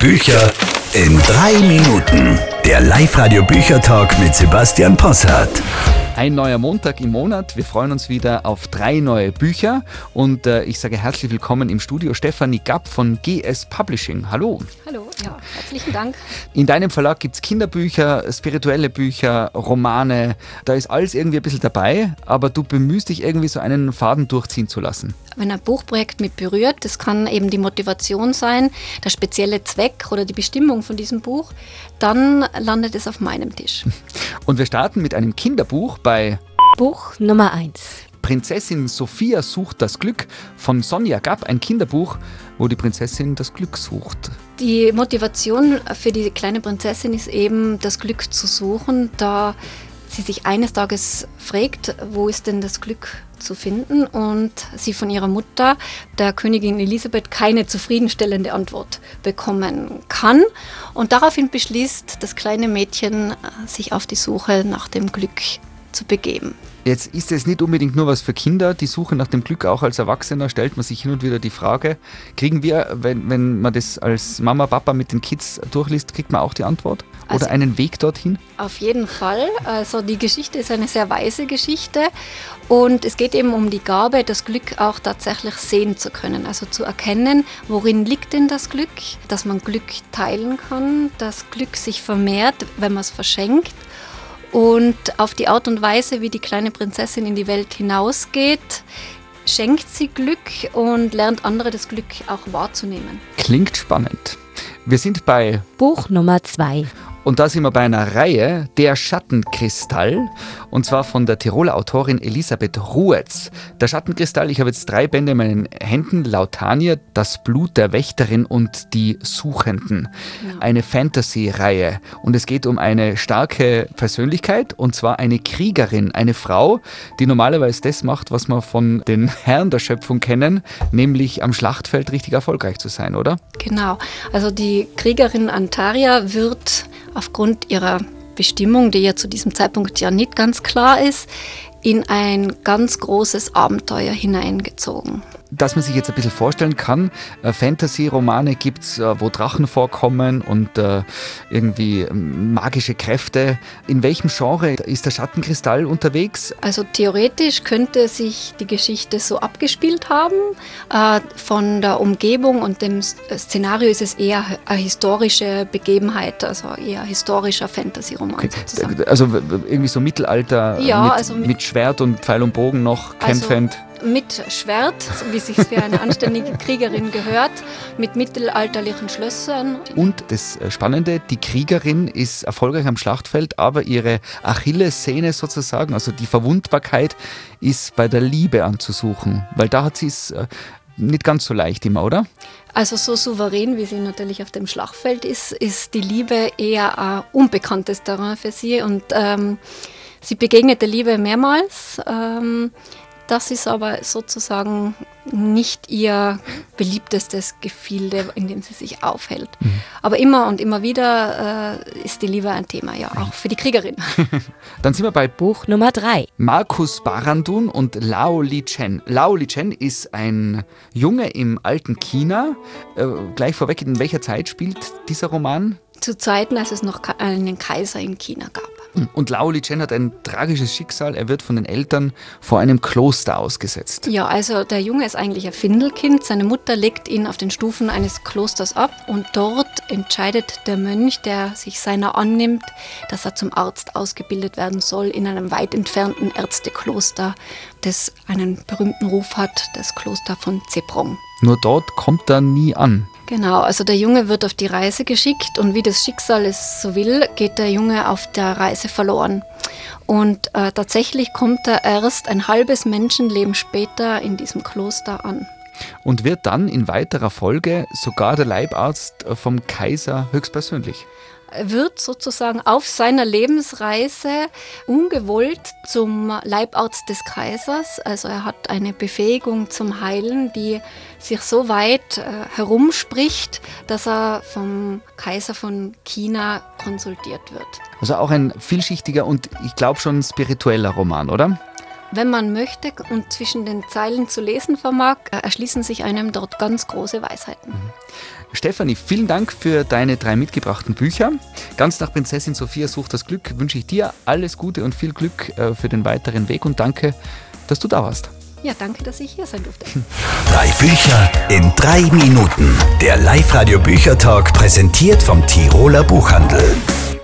Bücher in 3 Minuten. Der Live-Radio-Büchertalk mit Sebastian Possart. Ein neuer Montag im Monat. Wir freuen uns wieder auf 3 neue Bücher. Und ich sage herzlich willkommen im Studio Stefanie Gapp von GS Publishing. Hallo. Hallo, ja, herzlichen Dank. In deinem Verlag gibt es Kinderbücher, spirituelle Bücher, Romane. Da ist alles irgendwie ein bisschen dabei, aber du bemühst dich irgendwie so einen Faden durchziehen zu lassen. Wenn ein Buchprojekt mich berührt, das kann eben die Motivation sein, der spezielle Zweck oder die Bestimmung von diesem Buch, dann landet es auf meinem Tisch. Und wir starten mit einem Kinderbuch bei Buch Nummer 1. Prinzessin Sophia sucht das Glück von Sonja Gapp, ein Kinderbuch, wo die Prinzessin das Glück sucht. Die Motivation für die kleine Prinzessin ist eben, das Glück zu suchen, da sie sich eines Tages fragt, wo ist denn das Glück zu finden, und sie von ihrer Mutter, der Königin Elisabeth, keine zufriedenstellende Antwort bekommen kann. Und daraufhin beschließt das kleine Mädchen, sich auf die Suche nach dem Glück zu begeben. Jetzt ist es nicht unbedingt nur was für Kinder, die Suche nach dem Glück. Auch als Erwachsener stellt man sich hin und wieder die Frage, kriegen wir, wenn man das als Mama, Papa mit den Kids durchliest, kriegt man auch die Antwort? Oder Also einen Weg dorthin? Auf jeden Fall. Also die Geschichte ist eine sehr weise Geschichte und es geht eben um die Gabe, das Glück auch tatsächlich sehen zu können. Also zu erkennen, worin liegt denn das Glück, dass man Glück teilen kann, dass Glück sich vermehrt, wenn man es verschenkt. Und auf die Art und Weise, wie die kleine Prinzessin in die Welt hinausgeht, schenkt sie Glück und lernt andere das Glück auch wahrzunehmen. Klingt spannend. Wir sind bei Buch Nummer 2. Und da sind wir bei einer Reihe, Der Schattenkristall, und zwar von der Tiroler Autorin Elisabeth Ruetz. Der Schattenkristall, ich habe jetzt 3 Bände in meinen Händen, Lautania, Das Blut der Wächterin und Die Suchenden. Genau. Eine Fantasy-Reihe, und es geht um eine starke Persönlichkeit, und zwar eine Kriegerin, eine Frau, die normalerweise das macht, was wir von den Herren der Schöpfung kennen, nämlich am Schlachtfeld richtig erfolgreich zu sein, oder? Genau, also die Kriegerin Antaria wird aufgrund ihrer Bestimmung, die ja zu diesem Zeitpunkt ja nicht ganz klar ist, in ein ganz großes Abenteuer hineingezogen. Dass man sich jetzt ein bisschen vorstellen kann, Fantasy-Romane gibt es, wo Drachen vorkommen und irgendwie magische Kräfte. In welchem Genre ist der Schattenkristall unterwegs? Also theoretisch könnte sich die Geschichte so abgespielt haben. Von der Umgebung und dem Szenario ist es eher eine historische Begebenheit, also eher historischer Fantasy-Roman sozusagen. Also irgendwie so Mittelalter, Ja, mit Schwert und Pfeil und Bogen noch kämpfend. Mit Schwert, wie es sich für eine anständige Kriegerin gehört, mit mittelalterlichen Schlössern. Und das Spannende, die Kriegerin ist erfolgreich am Schlachtfeld, aber ihre Achillessehne sozusagen, also die Verwundbarkeit, ist bei der Liebe anzusuchen. Weil da hat sie es nicht ganz so leicht immer, oder? Also so souverän, wie sie natürlich auf dem Schlachtfeld ist die Liebe eher ein unbekanntes Terrain für sie. Und sie begegnet der Liebe mehrmals. Das ist aber sozusagen nicht ihr beliebtestes Gefilde, in dem sie sich aufhält. Aber immer und immer wieder ist die Liebe ein Thema, ja, auch für die Kriegerin. Dann sind wir bei Buch Nummer 3. Markus Barandun und Lao Li-Chen. Lao Li-Chen ist ein Junge im alten China. Gleich vorweg, in welcher Zeit spielt dieser Roman? Zu Zeiten, als es noch einen Kaiser in China gab. Und Lao Li-Chen hat ein tragisches Schicksal. Er wird von den Eltern vor einem Kloster ausgesetzt. Ja, also der Junge ist eigentlich ein Findelkind. Seine Mutter legt ihn auf den Stufen eines Klosters ab und dort entscheidet der Mönch, der sich seiner annimmt, dass er zum Arzt ausgebildet werden soll in einem weit entfernten Ärztekloster, das einen berühmten Ruf hat, das Kloster von Zeprong. Nur dort kommt er nie an. Genau, also der Junge wird auf die Reise geschickt und wie das Schicksal es so will, geht der Junge auf der Reise verloren. Und tatsächlich kommt er erst ein halbes Menschenleben später in diesem Kloster an. Und wird dann in weiterer Folge sogar der Leibarzt vom Kaiser höchstpersönlich. Wird sozusagen auf seiner Lebensreise ungewollt zum Leibarzt des Kaisers. Also er hat eine Befähigung zum Heilen, die sich so weit herumspricht, dass er vom Kaiser von China konsultiert wird. Also auch ein vielschichtiger und ich glaube schon spiritueller Roman, oder? Wenn man möchte und zwischen den Zeilen zu lesen vermag, erschließen sich einem dort ganz große Weisheiten. Stefanie, vielen Dank für deine 3 mitgebrachten Bücher. Ganz nach Prinzessin Sophia sucht das Glück wünsche ich dir alles Gute und viel Glück für den weiteren Weg und danke, dass du da warst. Ja, danke, dass ich hier sein durfte. 3 Bücher in 3 Minuten. Der Live-Radio Büchertalk, präsentiert vom Tiroler Buchhandel.